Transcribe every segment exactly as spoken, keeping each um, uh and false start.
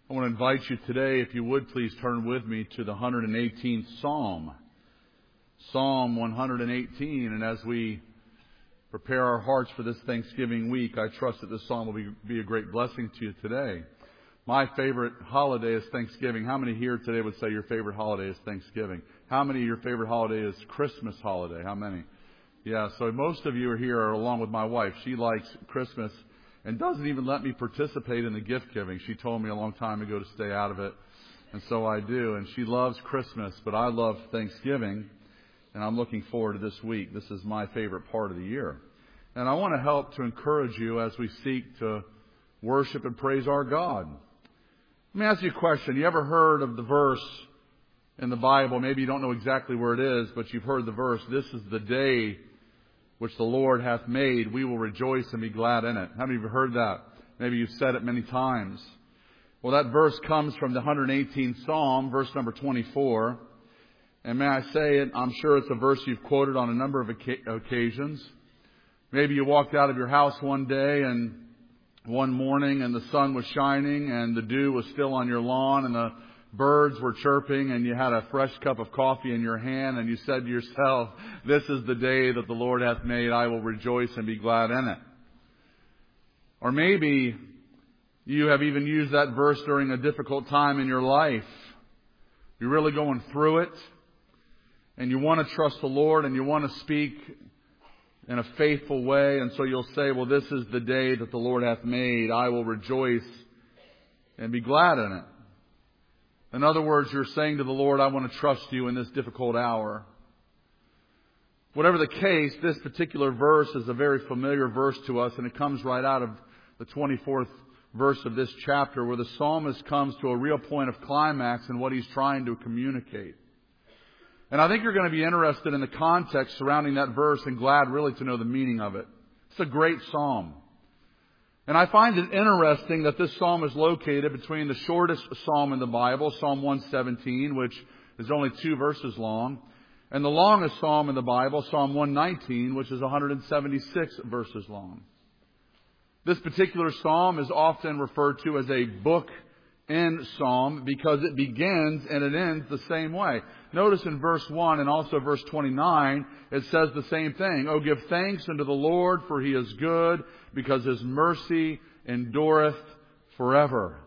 I want to invite you today, if you would please turn with me to the one hundred eighteenth Psalm. Psalm one hundred eighteen. And as we prepare our hearts for this Thanksgiving week, I trust that this psalm will be, be a great blessing to you today. My favorite holiday is Thanksgiving. How many here today would say your favorite holiday is Thanksgiving? How many of your favorite holiday is Christmas holiday? How many? Yeah, so most of you are here along with my wife. She likes Christmas and doesn't even let me participate in the gift giving. She told me a long time ago to stay out of it, and so I do. And she loves Christmas, but I love Thanksgiving, and I'm looking forward to this week. This is my favorite part of the year. And I want to help to encourage you as we seek to worship and praise our God. Let me ask you a question. You ever heard of the verse in the Bible? Maybe you don't know exactly where it is, but you've heard the verse, "This is the day which the Lord hath made, we will rejoice and be glad in it." How many of you have heard that? Maybe you've said it many times. Well, that verse comes from the one hundred eighteenth Psalm, verse number twenty-four. And may I say it, I'm sure it's a verse you've quoted on a number of occasions. Maybe you walked out of your house one day and one morning and the sun was shining and the dew was still on your lawn and the birds were chirping and you had a fresh cup of coffee in your hand and you said to yourself, "This is the day that the Lord hath made. I will rejoice and be glad in it." Or maybe you have even used that verse during a difficult time in your life. You're really going through it and you want to trust the Lord and you want to speak in a faithful way. And so you'll say, "Well, this is the day that the Lord hath made. I will rejoice and be glad in it." In other words, you're saying to the Lord, "I want to trust you in this difficult hour." Whatever the case, this particular verse is a very familiar verse to us, and it comes right out of the twenty-fourth verse of this chapter, where the psalmist comes to a real point of climax in what he's trying to communicate. And I think you're going to be interested in the context surrounding that verse and glad really to know the meaning of it. It's a great psalm. And I find it interesting that this psalm is located between the shortest psalm in the Bible, Psalm one seventeen, which is only two verses long, and the longest psalm in the Bible, Psalm one nineteen, which is one hundred seventy-six verses long. This particular psalm is often referred to as a book-end psalm because it begins and it ends the same way. Notice in verse one and also verse twenty-nine, it says the same thing. "Oh, give thanks unto the Lord, for He is good, because His mercy endureth forever."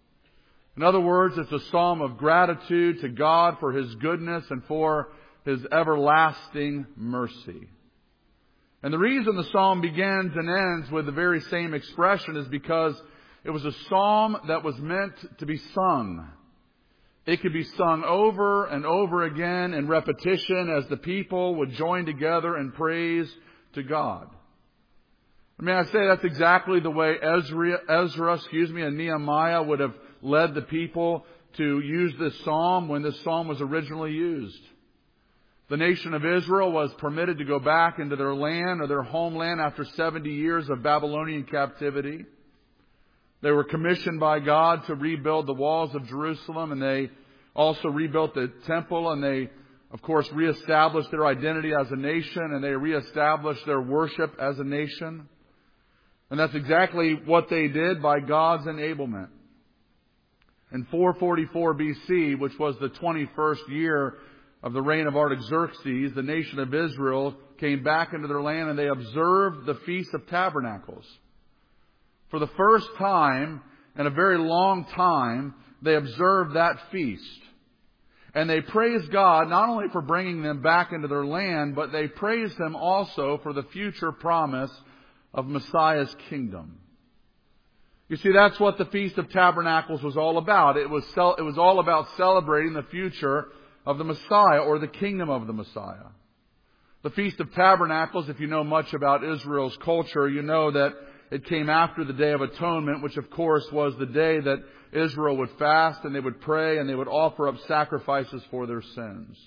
In other words, it's a psalm of gratitude to God for His goodness and for His everlasting mercy. And the reason the psalm begins and ends with the very same expression is because it was a psalm that was meant to be sung. It could be sung over and over again in repetition as the people would join together in praise to God. May I say that's exactly the way Ezra, Ezra, excuse me, and Nehemiah would have led the people to use this psalm when this psalm was originally used. The nation of Israel was permitted to go back into their land or their homeland after seventy years of Babylonian captivity. They were commissioned by God to rebuild the walls of Jerusalem, and they also rebuilt the temple, and they, of course, reestablished their identity as a nation, and they reestablished their worship as a nation. And that's exactly what they did by God's enablement. In four forty-four B C, which was the twenty-first year of the reign of Artaxerxes, the nation of Israel came back into their land and they observed the Feast of Tabernacles. For the first time in a very long time, they observed that feast. And they praised God not only for bringing them back into their land, but they praised Him also for the future promise of Messiah's kingdom. You see, that's what the Feast of Tabernacles was all about. It was, it was all about celebrating the future of the Messiah, or the kingdom of the Messiah. The Feast of Tabernacles, if you know much about Israel's culture, you know that it came after the Day of Atonement, which of course was the day that Israel would fast and they would pray and they would offer up sacrifices for their sins.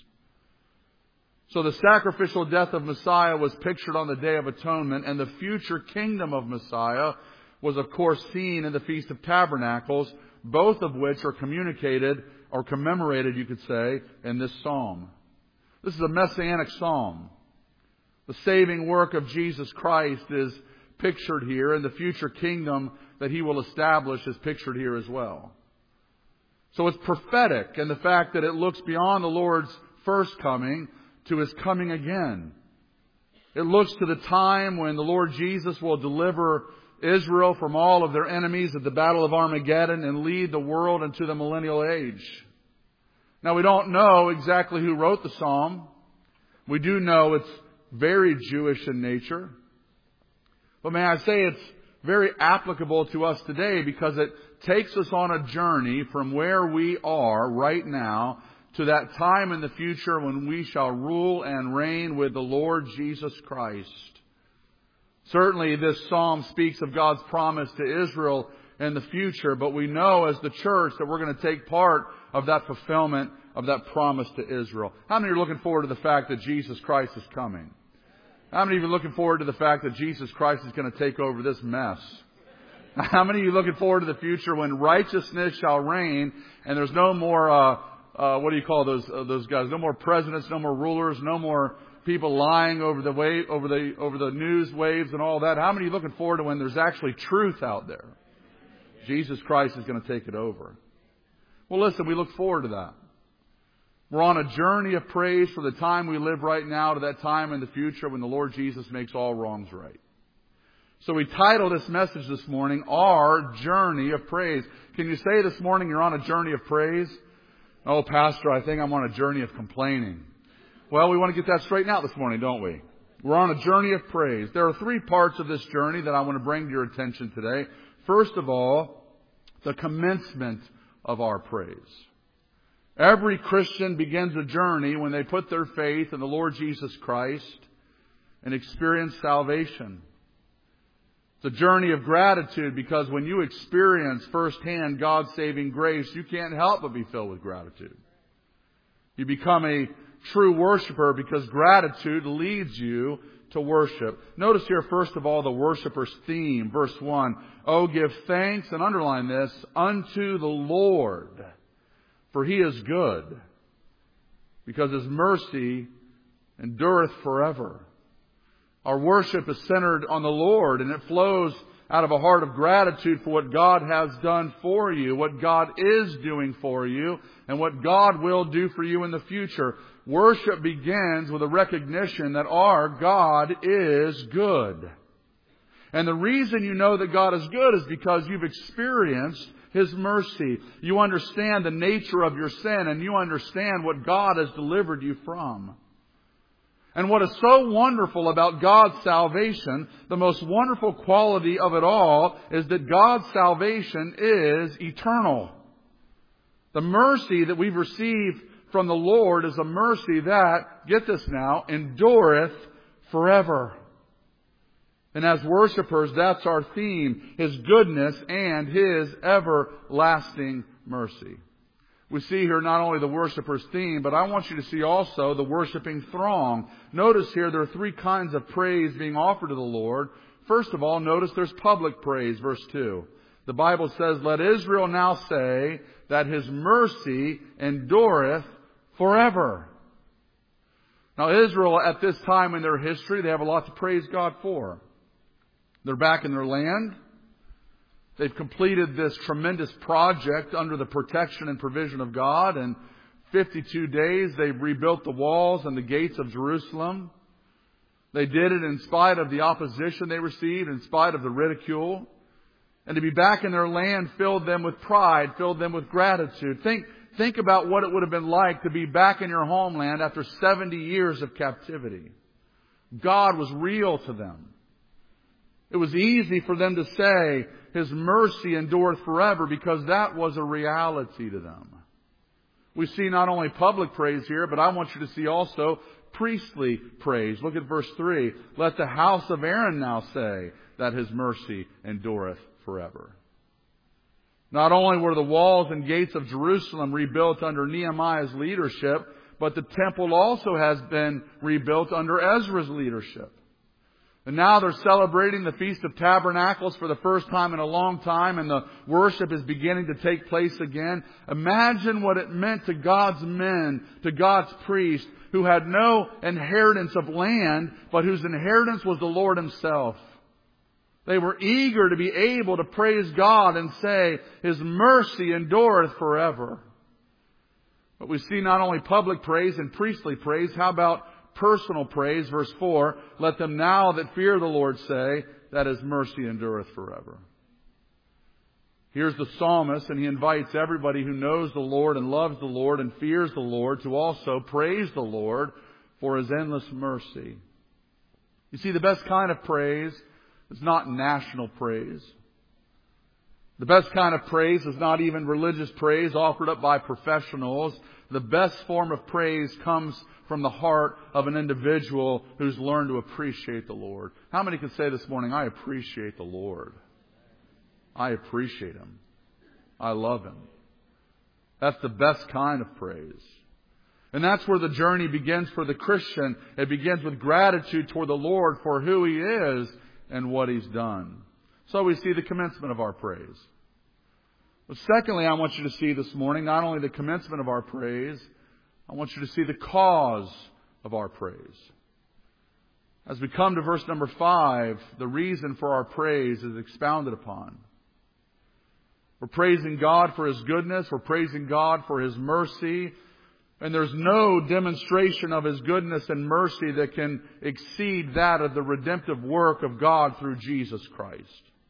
So the sacrificial death of Messiah was pictured on the Day of Atonement, and the future kingdom of Messiah was of course seen in the Feast of Tabernacles, both of which are communicated or commemorated, you could say, in this psalm. This is a messianic psalm. The saving work of Jesus Christ is pictured here, and the future kingdom that He will establish is pictured here as well. So it's prophetic in the fact that it looks beyond the Lord's first coming to His coming again. It looks to the time when the Lord Jesus will deliver Israel from all of their enemies at the Battle of Armageddon and lead the world into the millennial age. Now, we don't know exactly who wrote the psalm. We do know it's very Jewish in nature. But may I say it's very applicable to us today because it takes us on a journey from where we are right now to that time in the future when we shall rule and reign with the Lord Jesus Christ. Certainly this psalm speaks of God's promise to Israel in the future, but we know as the church that we're going to take part of that fulfillment of that promise to Israel. How many are looking forward to the fact that Jesus Christ is coming? How many of you are looking forward to the fact that Jesus Christ is going to take over this mess? How many of you are looking forward to the future when righteousness shall reign and there's no more, uh, uh, what do you call those uh, those guys? No more presidents, no more rulers, no more people lying over the wave, over the over the news waves and all that. How many are you looking forward to when there's actually truth out there? Jesus Christ is going to take it over. Well, listen, we look forward to that. We're on a journey of praise for the time we live right now to that time in the future when the Lord Jesus makes all wrongs right. So we titled this message this morning, Our Journey of Praise. Can you say this morning you're on a journey of praise? Oh, Pastor, I think I'm on a journey of complaining. Well, we want to get that straightened out this morning, don't we? We're on a journey of praise. There are three parts of this journey that I want to bring to your attention today. First of all, the commencement of our praise. Every Christian begins a journey when they put their faith in the Lord Jesus Christ and experience salvation. It's a journey of gratitude because when you experience firsthand God's saving grace, you can't help but be filled with gratitude. You become a true worshiper because gratitude leads you to worship. Notice here, first of all, the worshiper's theme. Verse one, Oh, give thanks, and underline this, unto the Lord, for He is good, because His mercy endureth forever. Our worship is centered on the Lord, and it flows out of a heart of gratitude for what God has done for you, what God is doing for you, and what God will do for you in the future. Worship begins with a recognition that our God is good. And the reason you know that God is good is because you've experienced His mercy. You understand the nature of your sin, and you understand what God has delivered you from. And what is so wonderful about God's salvation, the most wonderful quality of it all, is that God's salvation is eternal. The mercy that we've received from the Lord is a mercy that, get this now, endureth forever. And as worshipers, that's our theme, His goodness and His everlasting mercy. We see here not only the worshiper's theme, but I want you to see also the worshiping throng. Notice here there are three kinds of praise being offered to the Lord. First of all, notice there's public praise, verse two. The Bible says, Let Israel now say that His mercy endureth forever. Now Israel at this time in their history, they have a lot to praise God for. They're back in their land. They've completed this tremendous project under the protection and provision of God. In fifty-two days, they've rebuilt the walls and the gates of Jerusalem. They did it in spite of the opposition they received, in spite of the ridicule. And to be back in their land filled them with pride, filled them with gratitude. Think, think about what it would have been like to be back in your homeland after seventy years of captivity. God was real to them. It was easy for them to say, His mercy endureth forever, because that was a reality to them. We see not only public praise here, but I want you to see also priestly praise. Look at verse three. Let the house of Aaron now say that His mercy endureth forever. Not only were the walls and gates of Jerusalem rebuilt under Nehemiah's leadership, but the temple also has been rebuilt under Ezra's leadership. And now they're celebrating the Feast of Tabernacles for the first time in a long time, and the worship is beginning to take place again. Imagine what it meant to God's men, to God's priests, who had no inheritance of land, but whose inheritance was the Lord Himself. They were eager to be able to praise God and say, His mercy endureth forever. But we see not only public praise and priestly praise. How about personal praise? Verse four, let them now that fear the Lord say, that His mercy endureth forever. Here's the psalmist, and he invites everybody who knows the Lord and loves the Lord and fears the Lord to also praise the Lord for His endless mercy. You see, the best kind of praise is not national praise. The best kind of praise is not even religious praise offered up by professionals. The best form of praise comes from the heart of an individual who's learned to appreciate the Lord. How many can say this morning, I appreciate the Lord? I appreciate Him. I love Him. That's the best kind of praise. And that's where the journey begins for the Christian. It begins with gratitude toward the Lord for who He is and what He's done. So we see the commencement of our praise. But secondly, I want you to see this morning not only the commencement of our praise, I want you to see the cause of our praise. As we come to verse number five, the reason for our praise is expounded upon. We're praising God for His goodness. We're praising God for His mercy. And there's no demonstration of His goodness and mercy that can exceed that of the redemptive work of God through Jesus Christ.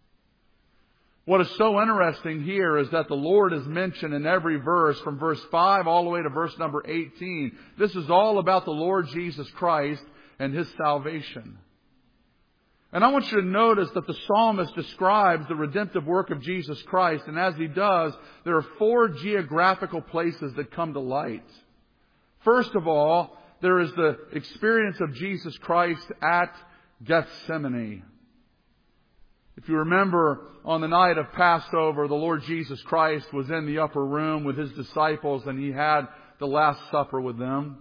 What is so interesting here is that the Lord is mentioned in every verse from verse five all the way to verse number eighteen. This is all about the Lord Jesus Christ and His salvation. And I want you to notice that the psalmist describes the redemptive work of Jesus Christ. And as he does, there are four geographical places that come to light. First of all, there is the experience of Jesus Christ at Gethsemane. If you remember, on the night of Passover, the Lord Jesus Christ was in the upper room with His disciples and He had the Last Supper with them.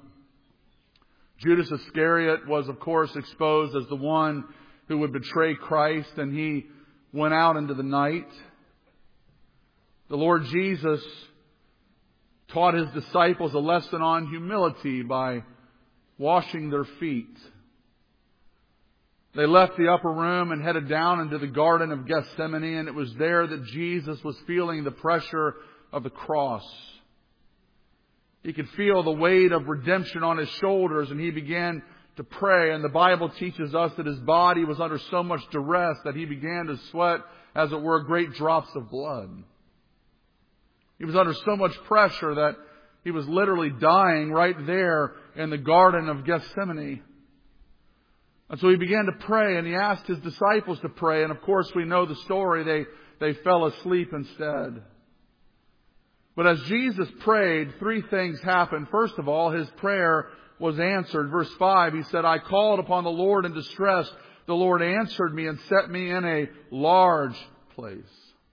Judas Iscariot was, of course, exposed as the one who would betray Christ, and he went out into the night. The Lord Jesus taught His disciples a lesson on humility by washing their feet. They left the upper room and headed down into the Garden of Gethsemane, and it was there that Jesus was feeling the pressure of the cross. He could feel the weight of redemption on His shoulders, and He began to pray. And the Bible teaches us that His body was under so much duress that He began to sweat, as it were, great drops of blood. He was under so much pressure that He was literally dying right there in the Garden of Gethsemane. And so He began to pray, and He asked His disciples to pray. And of course we know the story. They, they fell asleep instead. But as Jesus prayed, three things happened. First of all, His prayer was answered. Verse five, He said, I called upon the Lord in distress. The Lord answered me and set me in a large place.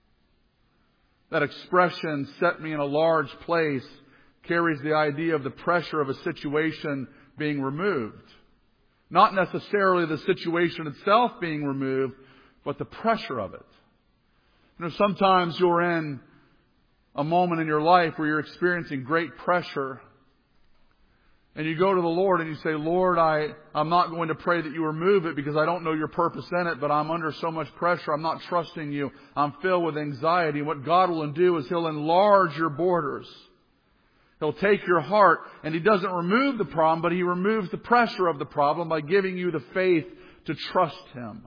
That expression, set me in a large place, carries the idea of the pressure of a situation being removed. Not necessarily the situation itself being removed, but the pressure of it. You know, sometimes you're in a moment in your life where you're experiencing great pressure. And you go to the Lord and you say, Lord, I, I'm not going to pray that You remove it because I don't know Your purpose in it, but I'm under so much pressure. I'm not trusting You. I'm filled with anxiety. And what God will do is He'll enlarge your borders. He'll take your heart, and He doesn't remove the problem, but He removes the pressure of the problem by giving you the faith to trust Him.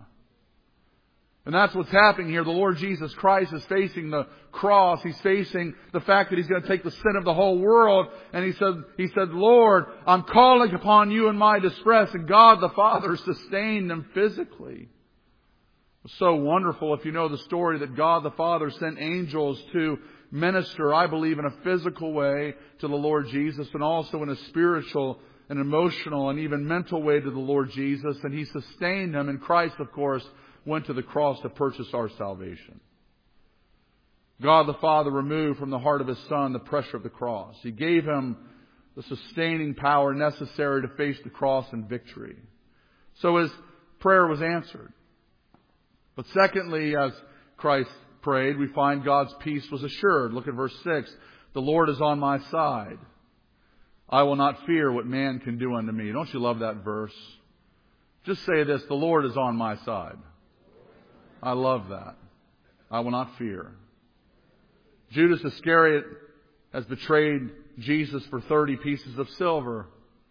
And that's what's happening here. The Lord Jesus Christ is facing the cross. He's facing the fact that He's going to take the sin of the whole world. And He said, He said, Lord, I'm calling upon You in my distress. And God the Father sustained Him physically. It's so wonderful if you know the story that God the Father sent angels to minister, I believe, in a physical way to the Lord Jesus, and also in a spiritual and emotional and even mental way to the Lord Jesus. And He sustained Him. And Christ, of course, went to the cross to purchase our salvation. God the Father removed from the heart of His Son the pressure of the cross. He gave Him the sustaining power necessary to face the cross in victory. So His prayer was answered. But secondly, as Christ prayed, we find God's peace was assured. Look at verse six. The Lord is on my side. I will not fear what man can do unto me. Don't you love that verse? Just say this, the Lord is on my side. I love that. I will not fear. Judas Iscariot has betrayed Jesus for thirty pieces of silver.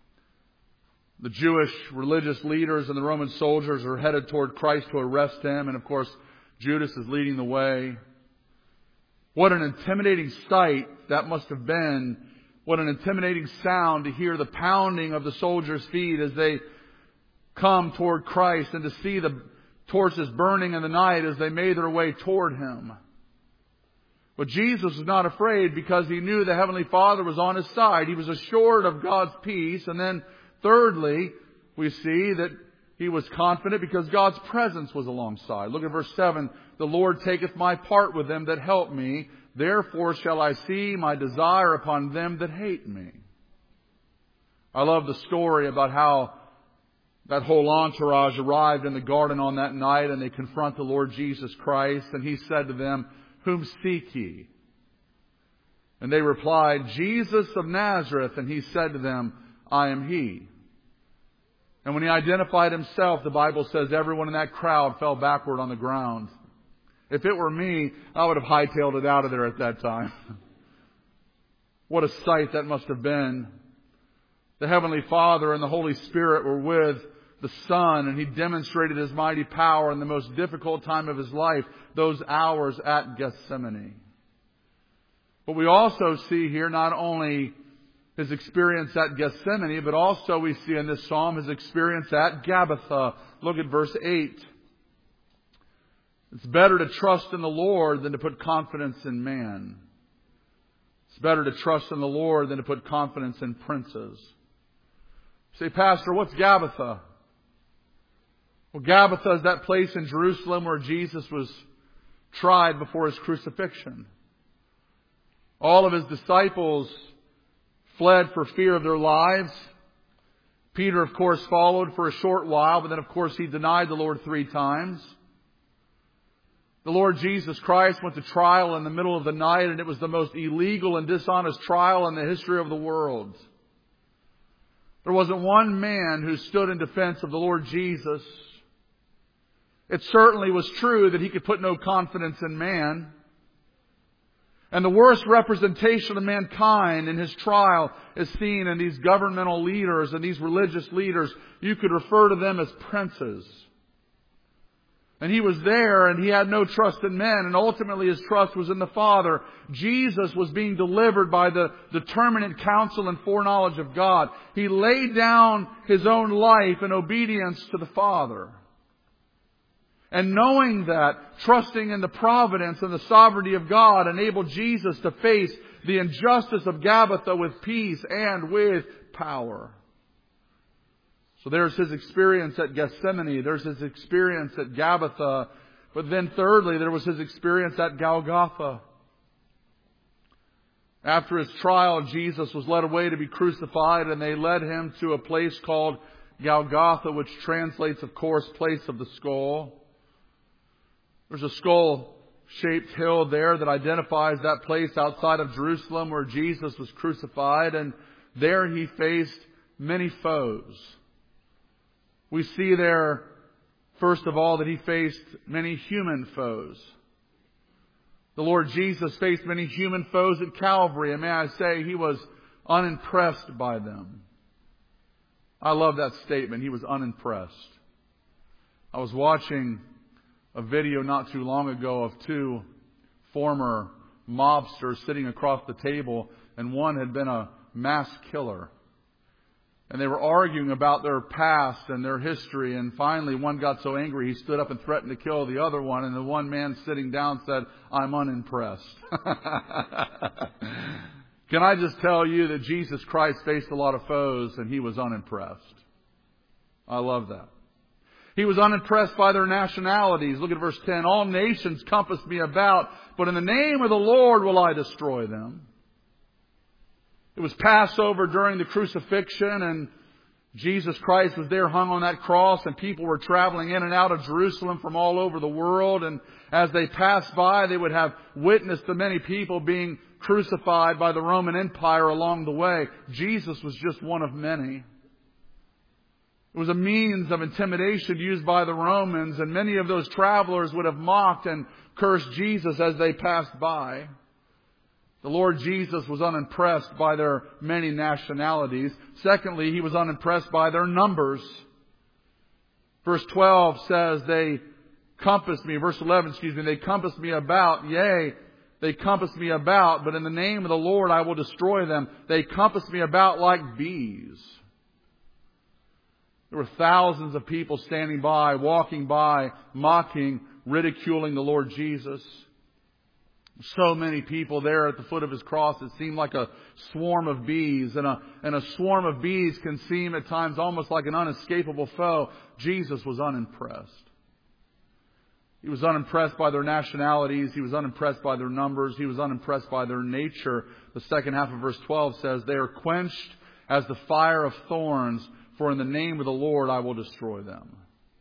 The Jewish religious leaders and the Roman soldiers are headed toward Christ to arrest him. And of course, Judas is leading the way. What an intimidating sight that must have been. What an intimidating sound to hear the pounding of the soldiers' feet as they come toward Christ, and to see the torches burning in the night as they made their way toward Him. But Jesus was not afraid because He knew the Heavenly Father was on His side. He was assured of God's peace. And then thirdly, we see that He was confident because God's presence was alongside. Look at verse seven. The Lord taketh my part with them that help me. Therefore shall I see my desire upon them that hate me. I love the story about how that whole entourage arrived in the garden on that night, and they confront the Lord Jesus Christ. And He said to them, Whom seek ye? And they replied, Jesus of Nazareth. And He said to them, I am He. And when He identified Himself, the Bible says everyone in that crowd fell backward on the ground. If it were me, I would have hightailed it out of there at that time. What a sight that must have been. The Heavenly Father and the Holy Spirit were with the Son, and He demonstrated His mighty power in the most difficult time of His life, those hours at Gethsemane. But we also see here not only His experience at Gethsemane, but also we see in this psalm His experience at Gabbatha. Look at verse eight. It's better to trust in the Lord than to put confidence in man. It's better to trust in the Lord than to put confidence in princes. Say, Pastor, what's Gabbatha? Well, Gabbatha is that place in Jerusalem where Jesus was tried before His crucifixion. All of His disciples fled for fear of their lives. Peter, of course, followed for a short while, but then, of course, he denied the Lord three times. The Lord Jesus Christ went to trial in the middle of the night, and it was the most illegal and dishonest trial in the history of the world. There wasn't one man who stood in defense of the Lord Jesus. It certainly was true that He could put no confidence in man. And the worst representation of mankind in His trial is seen in these governmental leaders and these religious leaders. You could refer to them as princes. And He was there, and He had no trust in men, and ultimately His trust was in the Father. Jesus was being delivered by the determinate counsel and foreknowledge of God. He laid down His own life in obedience to the Father. And knowing that, trusting in the providence and the sovereignty of God enabled Jesus to face the injustice of Gabbatha with peace and with power. So there's His experience at Gethsemane. There's His experience at Gabbatha. But then thirdly, there was His experience at Golgotha. After His trial, Jesus was led away to be crucified, and they led Him to a place called Golgotha, which translates, of course, place of the skull. There's a skull-shaped hill there that identifies that place outside of Jerusalem where Jesus was crucified, and there He faced many foes. We see there, first of all, that He faced many human foes. The Lord Jesus faced many human foes at Calvary, and may I say, He was unimpressed by them. I love that statement. He was unimpressed. I was watching a video not too long ago of two former mobsters sitting across the table, and one had been a mass killer. And they were arguing about their past and their history, and finally one got so angry he stood up and threatened to kill the other one, and the one man sitting down said, I'm unimpressed. Can I just tell you that Jesus Christ faced a lot of foes and He was unimpressed? I love that. He was unimpressed by their nationalities. Look at verse ten. All nations compass me about, but in the name of the Lord will I destroy them. It was Passover during the crucifixion, and Jesus Christ was there hung on that cross, and people were traveling in and out of Jerusalem from all over the world. And as they passed by, they would have witnessed the many people being crucified by the Roman Empire along the way. Jesus was just one of many. It It was a means of intimidation used by the Romans, and many of those travelers would have mocked and cursed Jesus as they passed by. The Lord Jesus was unimpressed by their many nationalities. Secondly, He was unimpressed by their numbers. Verse twelve says, they compassed me. Verse eleven, excuse me, they compassed me about. Yea, they compassed me about, but in the name of the Lord I will destroy them. They compassed me about like bees. There were thousands of people standing by, walking by, mocking, ridiculing the Lord Jesus. So many people there at the foot of His cross, it seemed like a swarm of bees. And a, and a swarm of bees can seem at times almost like an unescapable foe. Jesus was unimpressed. He was unimpressed by their nationalities. He was unimpressed by their numbers. He was unimpressed by their nature. The second half of verse twelve says, they are quenched as the fire of thorns, for in the name of the Lord I will destroy them.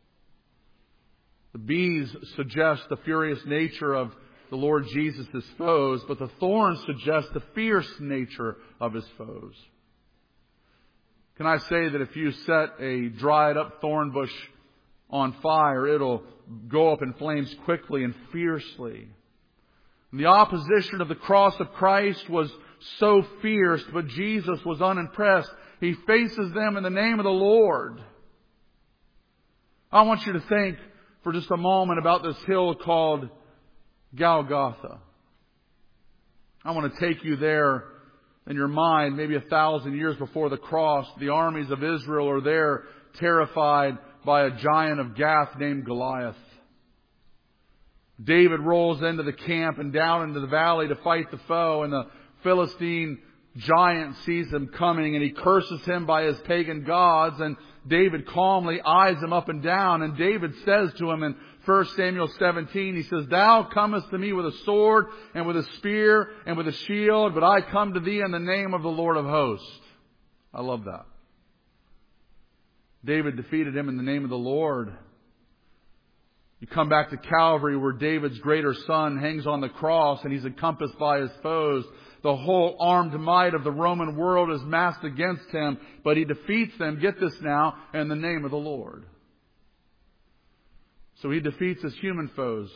The bees suggest the furious nature of the Lord Jesus' foes, but the thorns suggest the fierce nature of His foes. Can I say that if you set a dried up thorn bush on fire, it'll go up in flames quickly and fiercely. And the opposition of the cross of Christ was so fierce, but Jesus was unimpressed. He faces them in the name of the Lord. I want you to think for just a moment about this hill called Golgotha. I want to take you there in your mind, maybe a thousand years before the cross. The armies of Israel are there, terrified by a giant of Gath named Goliath. David rolls into the camp and down into the valley to fight the foe, and the Philistine giant sees him coming, and he curses him by his pagan gods, and David calmly eyes him up and down, and David says to him in First Samuel seventeen, he says, thou comest to me with a sword and with a spear and with a shield, but I come to thee in the name of the Lord of hosts. I love that. David defeated him in the name of the Lord. You come back to Calvary where David's greater son hangs on the cross and he's encompassed by his foes. The whole armed might of the Roman world is massed against him, but he defeats them, get this now, in the name of the Lord. So he defeats his human foes.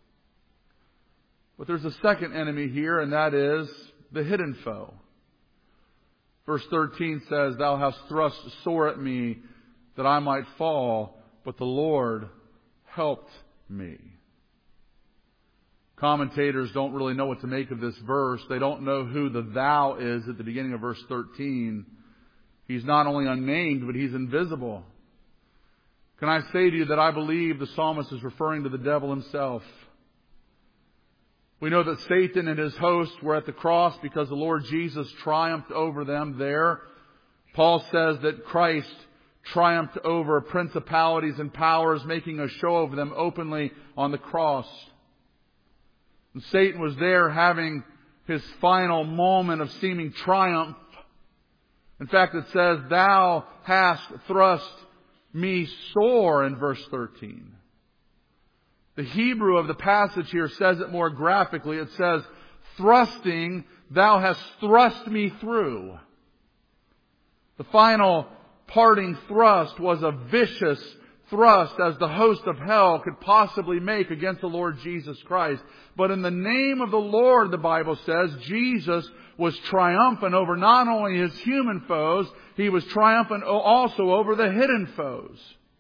But there's a second enemy here, and that is the hidden foe. Verse thirteen says, thou hast thrust sore at me that I might fall, but the Lord helped me. Commentators don't really know what to make of this verse. They don't know who the thou is at the beginning of verse thirteen. He's not only unnamed, but he's invisible. Can I say to you that I believe the psalmist is referring to the devil himself? We know that Satan and his hosts were at the cross because the Lord Jesus triumphed over them there. Paul says that Christ triumphed over principalities and powers, making a show of them openly on the cross. And Satan was there having his final moment of seeming triumph. In fact, it says, thou hast thrust me sore in verse thirteen. The Hebrew of the passage here says it more graphically. It says, thrusting, thou hast thrust me through. The final parting thrust was a vicious thrust as the host of hell could possibly make against the Lord Jesus Christ. But in the name of the Lord, the Bible says, Jesus was triumphant over not only his human foes, he was triumphant also over the hidden foes.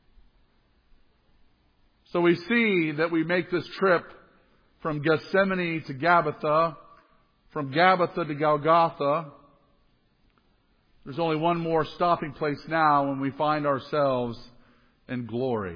So we see that we make this trip from Gethsemane to Gabbatha, from Gabbatha to Golgotha. There's only one more stopping place now when we find ourselves in glory.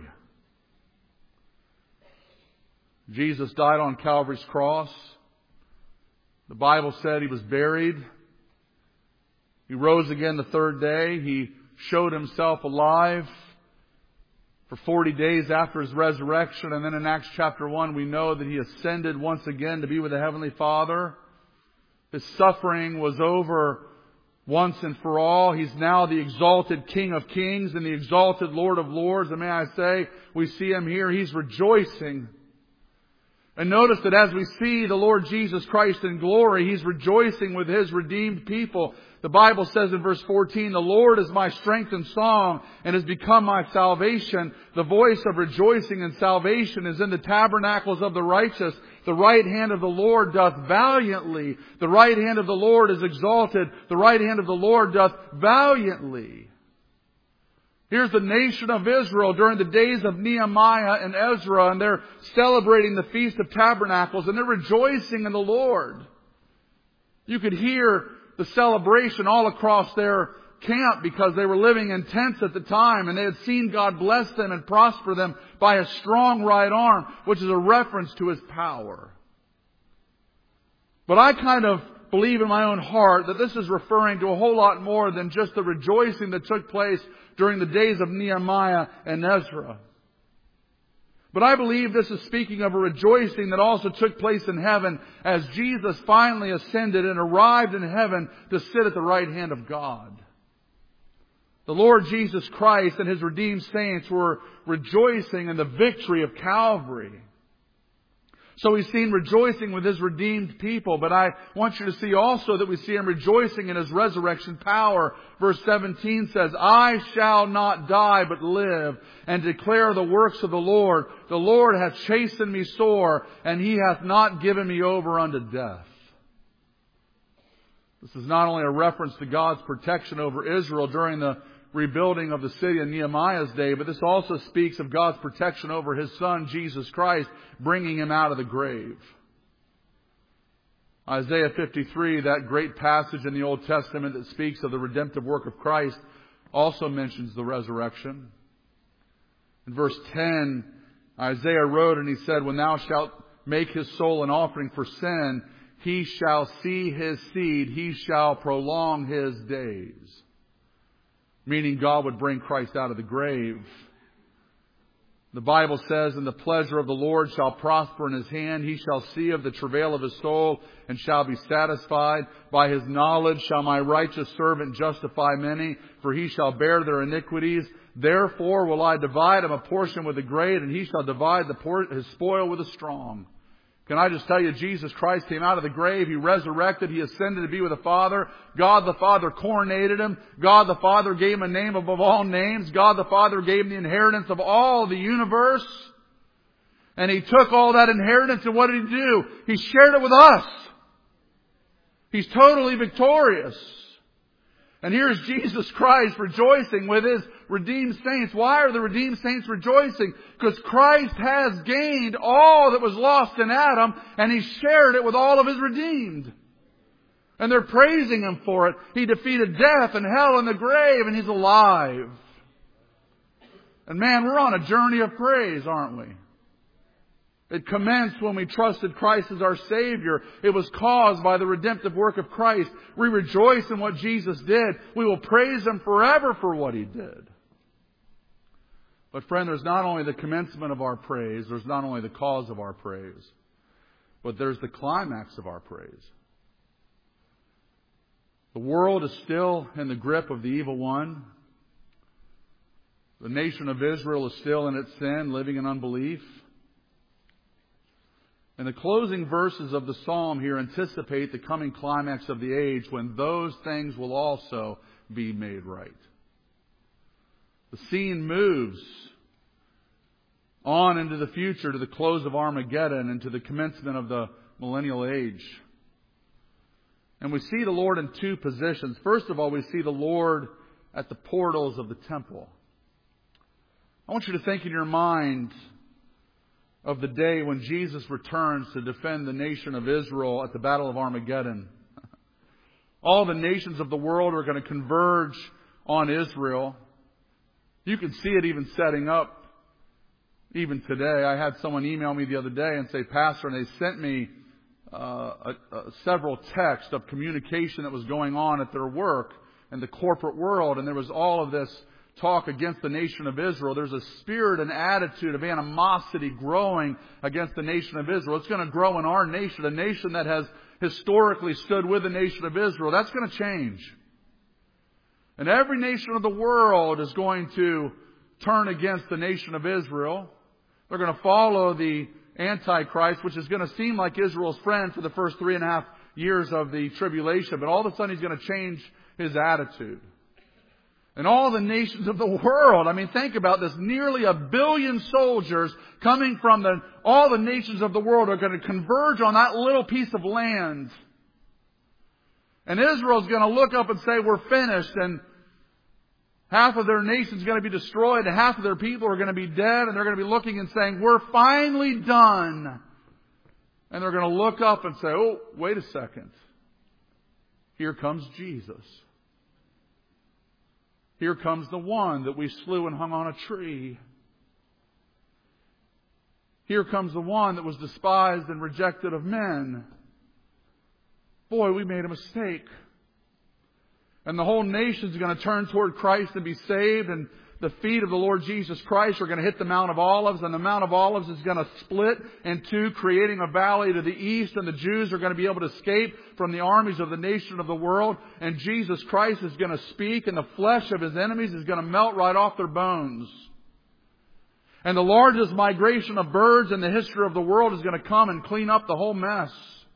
Jesus died on Calvary's cross. The Bible said he was buried. He rose again the third day. He showed himself alive for forty days after his resurrection. And then in Acts chapter one, we know that he ascended once again to be with the Heavenly Father. His suffering was over once and for all. He's now the exalted King of Kings and the exalted Lord of Lords. And may I say, we see him here. He's rejoicing. And notice that as we see the Lord Jesus Christ in glory, He's rejoicing with His redeemed people. The Bible says in verse fourteen, "The Lord is my strength and song, and has become my salvation. The voice of rejoicing and salvation is in the tabernacles of the righteous. The right hand of the Lord doth valiantly. The right hand of the Lord is exalted. The right hand of the Lord doth valiantly." Here's the nation of Israel during the days of Nehemiah and Ezra, and they're celebrating the Feast of Tabernacles, and they're rejoicing in the Lord. You could hear the celebration all across their camp because they were living in tents at the time, and they had seen God bless them and prosper them by His strong right arm, which is a reference to His power. But I kind of believe in my own heart that this is referring to a whole lot more than just the rejoicing that took place during the days of Nehemiah and Ezra. But I believe this is speaking of a rejoicing that also took place in heaven as Jesus finally ascended and arrived in heaven to sit at the right hand of God. The Lord Jesus Christ and His redeemed saints were rejoicing in the victory of Calvary. So He's seen rejoicing with His redeemed people. But I want you to see also that we see Him rejoicing in His resurrection power. Verse seventeen says, "I shall not die but live, and declare the works of the Lord. The Lord hath chastened me sore, and He hath not given me over unto death." This is not only a reference to God's protection over Israel during the rebuilding of the city in Nehemiah's day, but this also speaks of God's protection over His Son, Jesus Christ, bringing Him out of the grave. Isaiah fifty-three, that great passage in the Old Testament that speaks of the redemptive work of Christ, also mentions the resurrection. In verse ten, Isaiah wrote and he said, "When thou shalt make his soul an offering for sin, he shall see his seed, he shall prolong his days." Meaning God would bring Christ out of the grave. The Bible says, "And the pleasure of the Lord shall prosper in His hand. He shall see of the travail of His soul and shall be satisfied. By His knowledge shall my righteous servant justify many, for he shall bear their iniquities. Therefore will I divide him a portion with the great, and he shall divide the por- his spoil with the strong." Can I just tell you, Jesus Christ came out of the grave. He resurrected. He ascended to be with the Father. God the Father coronated Him. God the Father gave Him a name above all names. God the Father gave Him the inheritance of all the universe. And He took all that inheritance, and what did He do? He shared it with us. He's totally victorious. And here's Jesus Christ rejoicing with His redeemed saints. Why are the redeemed saints rejoicing? Because Christ has gained all that was lost in Adam, and He shared it with all of His redeemed. And they're praising Him for it. He defeated death and hell and the grave, and He's alive. And man, we're on a journey of praise, aren't we? It commenced when we trusted Christ as our Savior. It was caused by the redemptive work of Christ. We rejoice in what Jesus did. We will praise Him forever for what He did. But friend, there's not only the commencement of our praise, there's not only the cause of our praise, but there's the climax of our praise. The world is still in the grip of the evil one. The nation of Israel is still in its sin, living in unbelief. And the closing verses of the psalm here anticipate the coming climax of the age when those things will also be made right. The scene moves on into the future to the close of Armageddon and to the commencement of the millennial age. And we see the Lord in two positions. First of all, we see the Lord at the portals of the temple. I want you to think in your mind of the day when Jesus returns to defend the nation of Israel at the Battle of Armageddon. All the nations of the world are going to converge on Israel. You can see it even setting up even today. I had someone email me the other day and say, "Pastor," and they sent me uh, a, a, several texts of communication that was going on at their work in the corporate world, and there was all of this talk against the nation of Israel. There's a spirit and attitude of animosity growing against the nation of Israel. It's going to grow in our nation, a nation that has historically stood with the nation of Israel. That's going to change. And every nation of the world is going to turn against the nation of Israel. They're going to follow the Antichrist, which is going to seem like Israel's friend for the first three and a half years of the tribulation. But all of a sudden he's going to change his attitude. And all the nations of the world, I mean, think about this, nearly a billion soldiers coming from the, all the nations of the world are going to converge on that little piece of land. And Israel's going to look up and say, we're finished. And half of their nation's going to be destroyed. And half of their people are going to be dead. And they're going to be looking and saying, we're finally done. And they're going to look up and say, oh, wait a second. Here comes Jesus. Here comes the one that we slew and hung on a tree. Here comes the one that was despised and rejected of men. Boy, we made a mistake. And the whole nation's going to turn toward Christ and be saved. And the feet of the Lord Jesus Christ are going to hit the Mount of Olives. And the Mount of Olives is going to split in two, creating a valley to the east. And the Jews are going to be able to escape from the armies of the nation of the world. And Jesus Christ is going to speak. And the flesh of His enemies is going to melt right off their bones. And the largest migration of birds in the history of the world is going to come and clean up the whole mess.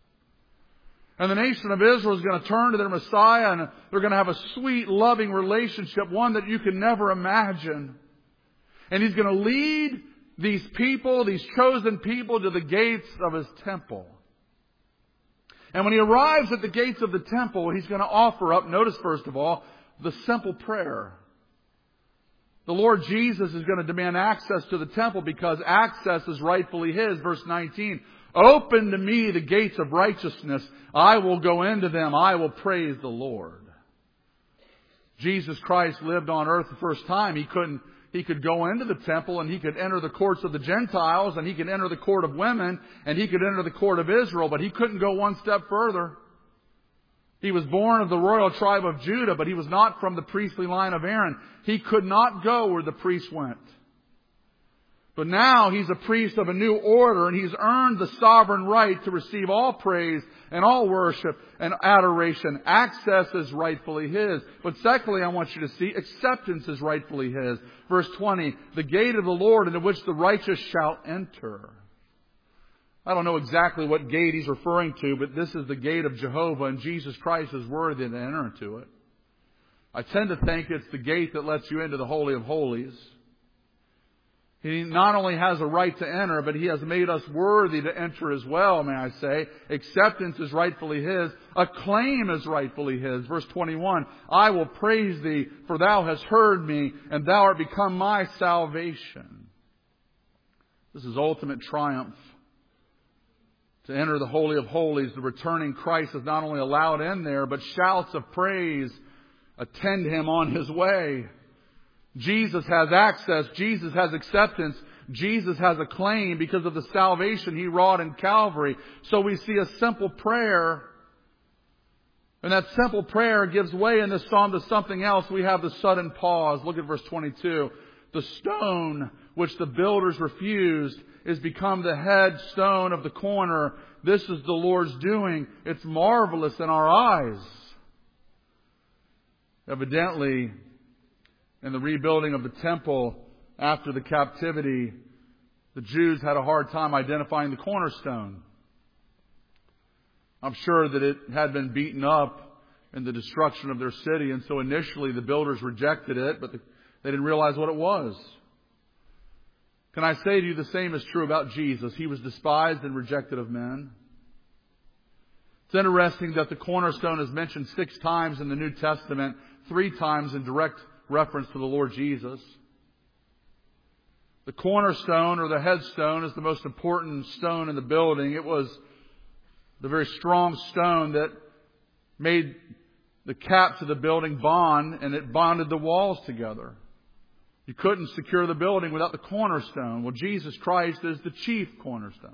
And the nation of Israel is going to turn to their Messiah, and they're going to have a sweet, loving relationship, one that you can never imagine. And He's going to lead these people, these chosen people, to the gates of His temple. And when He arrives at the gates of the temple, He's going to offer up, notice first of all, the simple prayer. The Lord Jesus is going to demand access to the temple because access is rightfully His. Verse nineteen. Open to me the gates of righteousness. I will go into them. I will praise the Lord. Jesus Christ lived on earth the first time. He couldn't, he could go into the temple and He could enter the courts of the Gentiles and He could enter the court of women and He could enter the court of Israel, but He couldn't go one step further. He was born of the royal tribe of Judah, but He was not from the priestly line of Aaron. He could not go where the priests went. But now He's a priest of a new order, and He's earned the sovereign right to receive all praise and all worship and adoration. Access is rightfully His. But secondly, I want you to see, acceptance is rightfully His. Verse twenty, the gate of the Lord into which the righteous shall enter. I don't know exactly what gate He's referring to, but this is the gate of Jehovah, and Jesus Christ is worthy to enter into it. I tend to think it's the gate that lets you into the Holy of Holies. He not only has a right to enter, but He has made us worthy to enter as well, may I say. Acceptance is rightfully His. Acclaim is rightfully His. Verse twenty-one, I will praise Thee, for Thou hast heard me, and Thou art become my salvation. This is ultimate triumph. To enter the Holy of Holies, the returning Christ is not only allowed in there, but shouts of praise attend Him on His way. Jesus has access. Jesus has acceptance. Jesus has a claim because of the salvation He wrought in Calvary. So we see a simple prayer. And that simple prayer gives way in this psalm to something else. We have the sudden pause. Look at verse twenty-two. The stone which the builders refused is become the head stone of the corner. This is the Lord's doing. It's marvelous in our eyes. Evidently, in the rebuilding of the temple after the captivity, the Jews had a hard time identifying the cornerstone. I'm sure that it had been beaten up in the destruction of their city, and so initially the builders rejected it, but the, they didn't realize what it was. Can I say to you the same is true about Jesus? He was despised and rejected of men. It's interesting that the cornerstone is mentioned six times in the New Testament, three times in direct reference to the Lord Jesus. The cornerstone or the headstone is the most important stone in the building. It was the very strong stone that made the caps of the building bond, and it bonded the walls together. You couldn't secure the building without the cornerstone. Well, Jesus Christ is the chief cornerstone.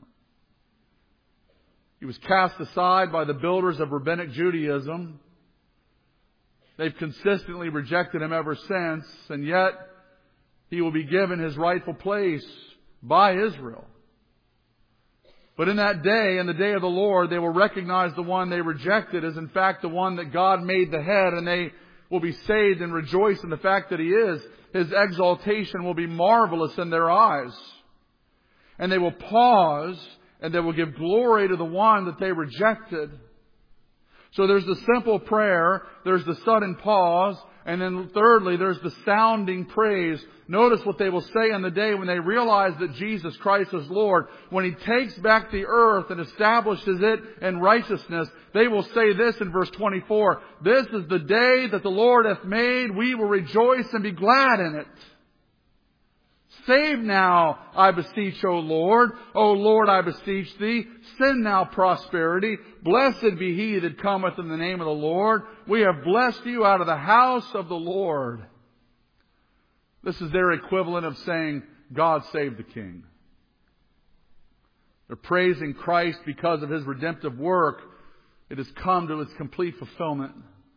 He was cast aside by the builders of rabbinic Judaism. They've consistently rejected Him ever since, and yet He will be given His rightful place by Israel. But in that day, in the day of the Lord, they will recognize the one they rejected as in fact the one that God made the head, and they will be saved and rejoice in the fact that He is. His exaltation will be marvelous in their eyes. And they will pause, and they will give glory to the one that they rejected. So there's the simple prayer, there's the sudden pause, and then thirdly, there's the sounding praise. Notice what they will say on the day when they realize that Jesus Christ is Lord. When He takes back the earth and establishes it in righteousness, they will say this in verse twenty-four, "This is the day that the Lord hath made. We will rejoice and be glad in it. Save now, I beseech, O Lord. O Lord, I beseech Thee. Send now prosperity. Blessed be he that cometh in the name of the Lord. We have blessed you out of the house of the Lord." This is their equivalent of saying, "God save the King." They're praising Christ because of His redemptive work. It has come to its complete fulfillment.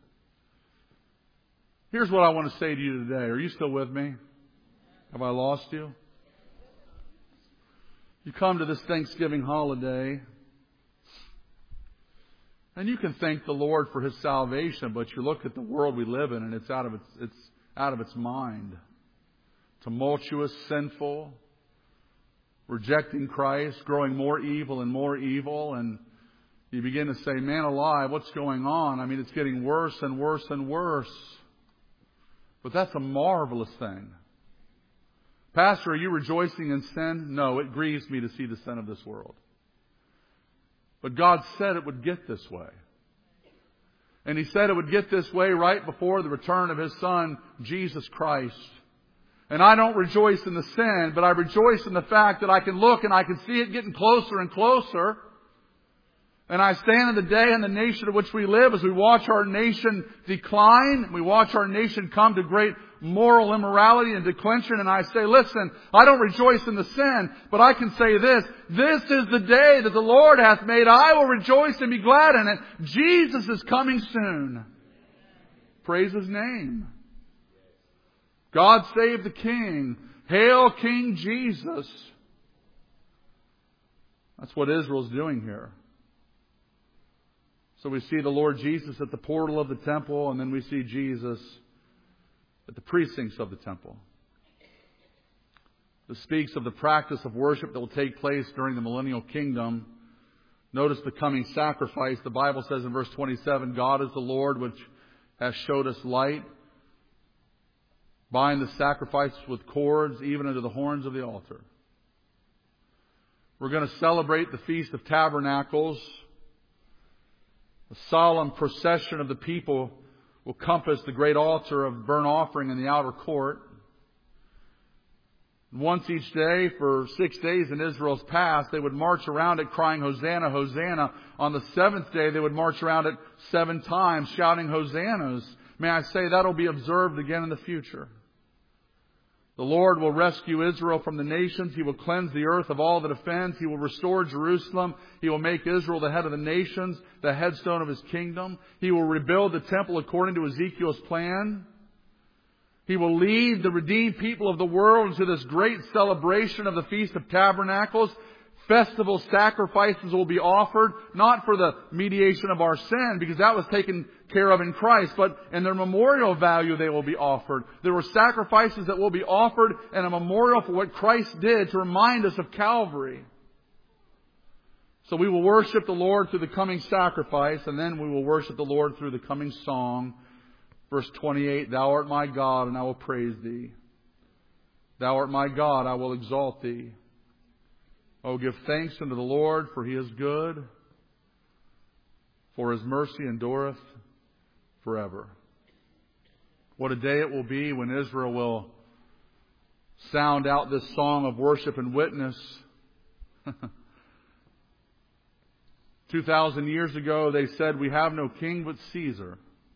Here's what I want to say to you today. Are you still with me? Have I lost you? You come to this Thanksgiving holiday, and you can thank the Lord for His salvation, but you look at the world we live in, and it's out of its, it's out of its mind. Tumultuous, sinful, rejecting Christ, growing more evil and more evil, and you begin to say, "Man alive, what's going on? I mean, it's getting worse and worse and worse." But that's a marvelous thing. "Pastor, are you rejoicing in sin?" No, it grieves me to see the sin of this world. But God said it would get this way. And He said it would get this way right before the return of His Son, Jesus Christ. And I don't rejoice in the sin, but I rejoice in the fact that I can look and I can see it getting closer and closer. And I stand in the day and the nation in which we live as we watch our nation decline. We watch our nation come to great moral immorality and declension. And I say, listen, I don't rejoice in the sin, but I can say this. This is the day that the Lord hath made. I will rejoice and be glad in it. Jesus is coming soon. Praise His name. God save the King. Hail King Jesus. That's what Israel's doing here. So we see the Lord Jesus at the portal of the temple, and then we see Jesus at the precincts of the temple. This speaks of the practice of worship that will take place during the millennial kingdom. Notice the coming sacrifice. The Bible says in verse twenty-seven, "God is the Lord which has showed us light. Bind the sacrifices with cords, even unto the horns of the altar." We're going to celebrate the Feast of Tabernacles. A solemn procession of the people will compass the great altar of burnt offering in the outer court. Once each day for six days in Israel's past, they would march around it crying, "Hosanna, Hosanna." On the seventh day, they would march around it seven times shouting hosannas. May I say that'll be observed again in the future. The Lord will rescue Israel from the nations. He will cleanse the earth of all that offends. He will restore Jerusalem. He will make Israel the head of the nations, the headstone of His kingdom. He will rebuild the temple according to Ezekiel's plan. He will lead the redeemed people of the world into this great celebration of the Feast of Tabernacles. Festival sacrifices will be offered, not for the mediation of our sin, because that was taken care of in Christ, but in their memorial value they will be offered. There were sacrifices that will be offered and a memorial for what Christ did to remind us of Calvary. So we will worship the Lord through the coming sacrifice, and then we will worship the Lord through the coming song. Verse twenty-eight, "Thou art my God, and I will praise Thee. Thou art my God, I will exalt Thee. Oh, give thanks unto the Lord, for He is good, for His mercy endureth forever." What a day it will be when Israel will sound out this song of worship and witness. Two thousand years ago, they said, "We have no king but Caesar."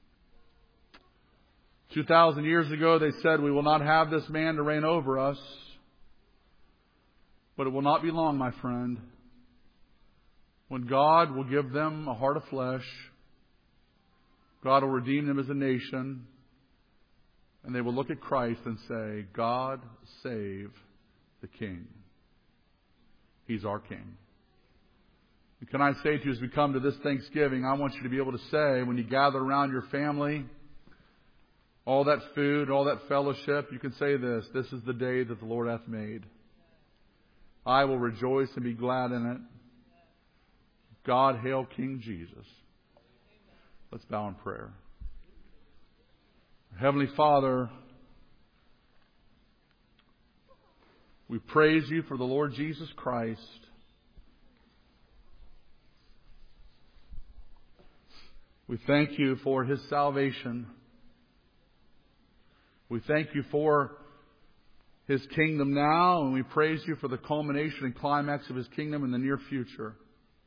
Two thousand years ago, they said, "We will not have this man to reign over us." But it will not be long, my friend, when God will give them a heart of flesh. God will redeem them as a nation. And they will look at Christ and say, "God save the King." He's our King. And can I say to you, as we come to this Thanksgiving, I want you to be able to say, when you gather around your family, all that food, all that fellowship, you can say this: "This is the day that the Lord hath made. I will rejoice and be glad in it. God hail King Jesus. Let's bow in prayer. Heavenly Father, we praise you for the Lord Jesus Christ. We thank you for His salvation. We thank you for His kingdom now, and we praise you for the culmination and climax of His kingdom in the near future.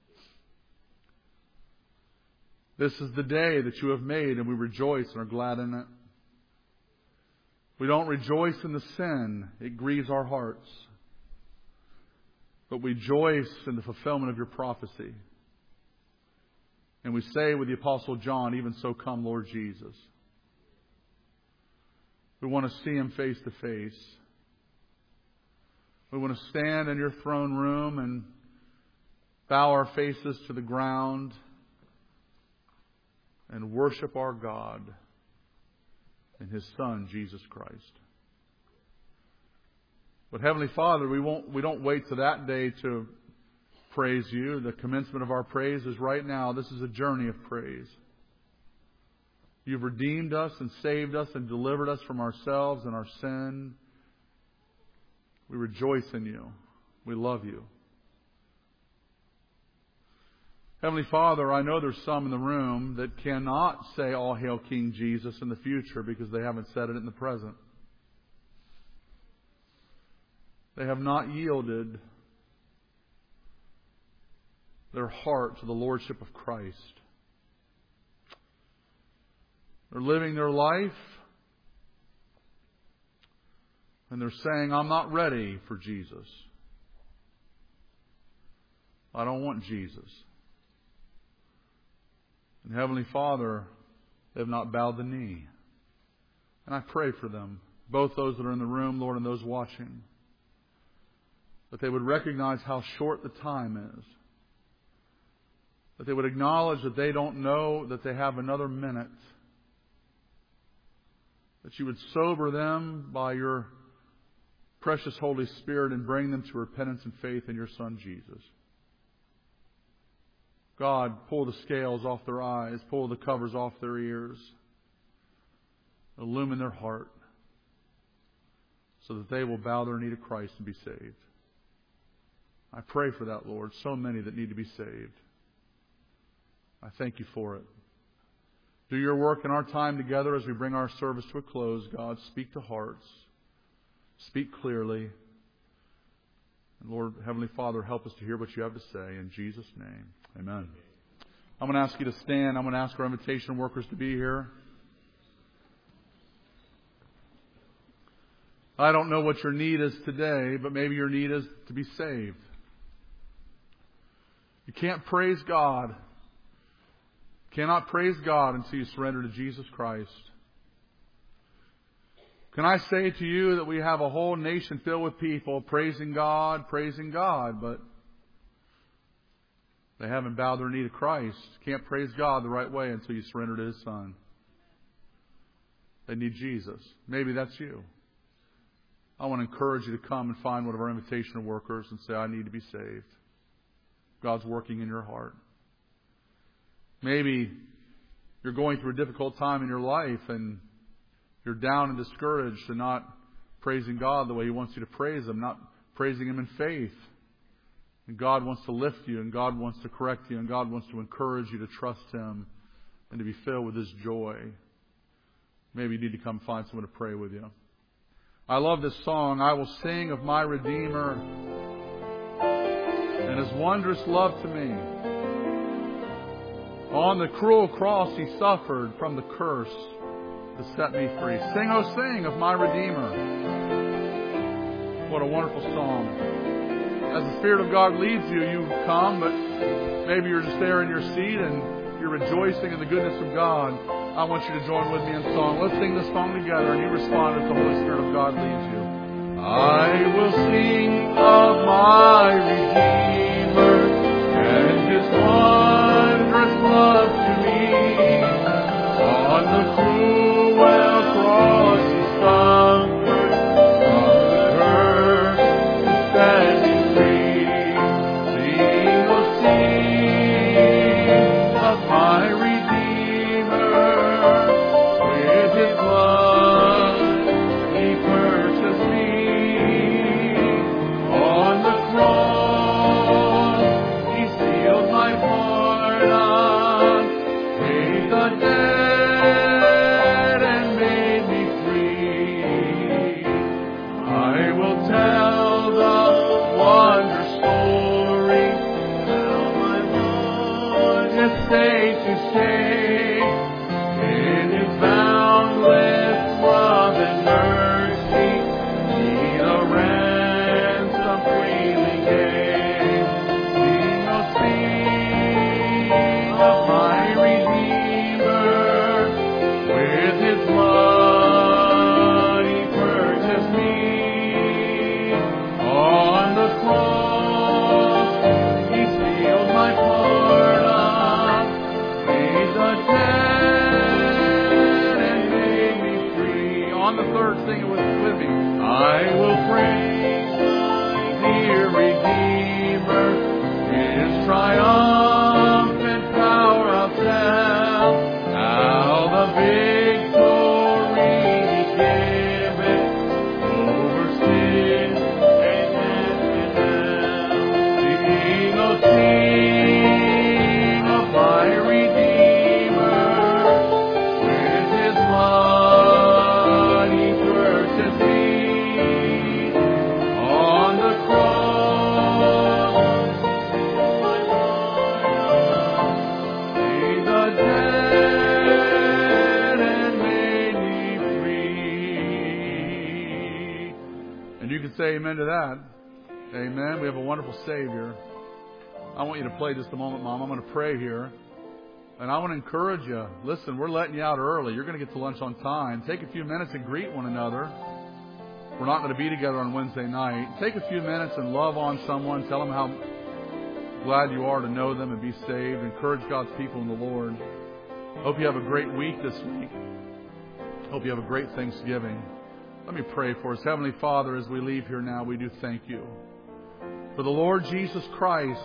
This is the day that you have made, and we rejoice and are glad in it. We don't rejoice in the sin. It grieves our hearts. But we rejoice in the fulfillment of your prophecy. And we say with the Apostle John, even so come, Lord Jesus. We want to see Him face to face. We want to stand in your throne room and bow our faces to the ground and worship our God and His Son, Jesus Christ. But Heavenly Father, we won't, we don't wait to that day to praise you. The commencement of our praise is right now. This is a journey of praise. You've redeemed us and saved us and delivered us from ourselves and our sin. We rejoice in you. We love you. Heavenly Father, I know there's some in the room that cannot say all hail King Jesus in the future because they haven't said it in the present. They have not yielded their heart to the Lordship of Christ. They're living their life and they're saying, I'm not ready for Jesus. I don't want Jesus. And Heavenly Father, they have not bowed the knee. And I pray for them, both those that are in the room, Lord, and those watching, that they would recognize how short the time is. That they would acknowledge that they don't know that they have another minute. That you would sober them by your precious Holy Spirit and bring them to repentance and faith in your Son, Jesus. God, pull the scales off their eyes, pull the covers off their ears, illumine their heart so that they will bow their knee to Christ and be saved. I pray for that, Lord. So many that need to be saved. I thank you for it. Do your work in our time together as we bring our service to a close, God. Speak to hearts. Speak clearly. And Lord, Heavenly Father, help us to hear what you have to say. In Jesus' name, amen. I'm going to ask you to stand. I'm going to ask our invitation workers to be here. I don't know what your need is today, but maybe your need is to be saved. You can't praise God. You cannot praise God until you surrender to Jesus Christ. Can I say to you that we have a whole nation filled with people praising God, praising God, but they haven't bowed their knee to Christ. Can't praise God the right way until you surrender to His Son. They need Jesus. Maybe that's you. I want to encourage you to come and find one of our invitational workers and say, I need to be saved. God's working in your heart. Maybe you're going through a difficult time in your life and you're down and discouraged and not praising God the way He wants you to praise Him, not praising Him in faith. And God wants to lift you, and God wants to correct you, and God wants to encourage you to trust Him and to be filled with His joy. Maybe you need to come find someone to pray with you. I love this song, I will sing of my Redeemer and His wondrous love to me. On the cruel cross He suffered from the curse to set me free. Sing, oh sing of my Redeemer. What a wonderful song. As the Spirit of God leads you, you come, but maybe you're just there in your seat and you're rejoicing in the goodness of God. I want you to join with me in song. Let's sing this song together and you respond as the Holy Spirit of God leads you. I will sing of my Redeemer and His wondrous love to me. On the cruel cross He suffered from the curse to set me free. third, sing it with, with me. I will praise my dear Redeemer, His triumphant power I'll tell, how the victory He giveth over sin and death and hell. Sing, oh sing of my Redeemer, with His blood He purchased me on the cross. My Lord paid the debt and made me free. And you can say amen to that. Amen. We have a wonderful Savior. I want you to play just a moment, Mom. I'm going to pray here. And I want to encourage you. Listen, we're letting you out early. You're going to get to lunch on time. Take a few minutes and greet one another. We're not going to be together on Wednesday night. Take a few minutes and love on someone. Tell them how glad you are to know them and be saved. Encourage God's people in the Lord. Hope you have a great week this week. Hope you have a great Thanksgiving. Let me pray for us. Heavenly Father, as we leave here now, we do thank you for the Lord Jesus Christ.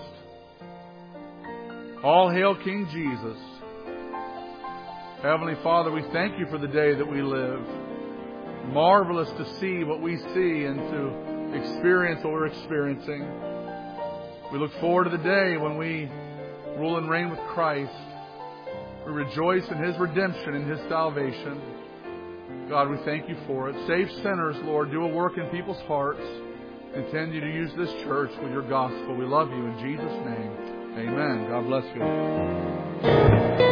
All hail King Jesus. Heavenly Father, we thank you for the day that we live. Marvelous to see what we see and to experience what we're experiencing. We look forward to the day when we rule and reign with Christ. We rejoice in His redemption and His salvation. God, we thank you for it. Save sinners, Lord. Do a work in people's hearts. Continue to use this church with your gospel. We love you in Jesus' name. Amen. God bless you.